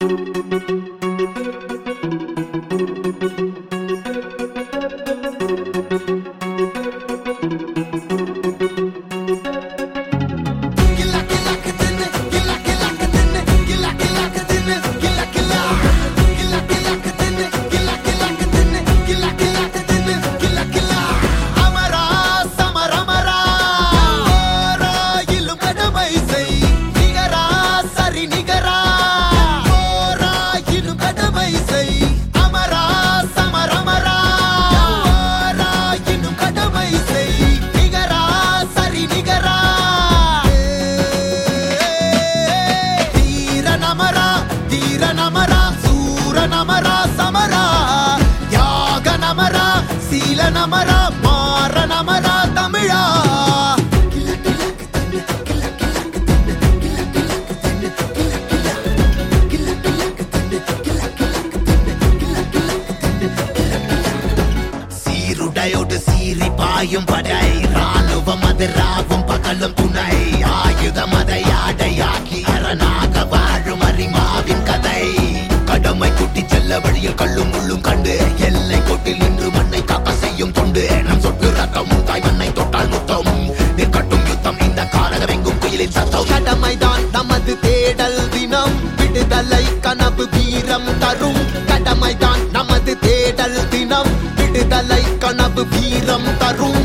நமரா மாற நமரா தமிழா சீருடையோடு சீறி பாயும் படை ராணுவம் அது ராவும் பகலும் துணை ஆயுதம் அதை ஆடையாக்கி அரணாக வாழும் அரிமாவின் கதை கடமை குட்டி செல்ல வழியில் கல்லும் முள்ளும் கண்டு எல்லை கோட்டில் நின்று மண்ணை காக்க செய்யும் தொண்டு நம் சொட்டு ரத்தமும் தாய் மண்ணை தொட்டால் முத்தம் நிற்கட்டும் யுத்தம் இந்த காரகம் எங்கும் குயிலின் சத்தம் கடமைதான் நமது தேடல் தினம் விடுதலை கனவு வீரம் தரும் கடமைதான் நமது தேடல் தினம் விடுதலை கனவு வீரம் தரும்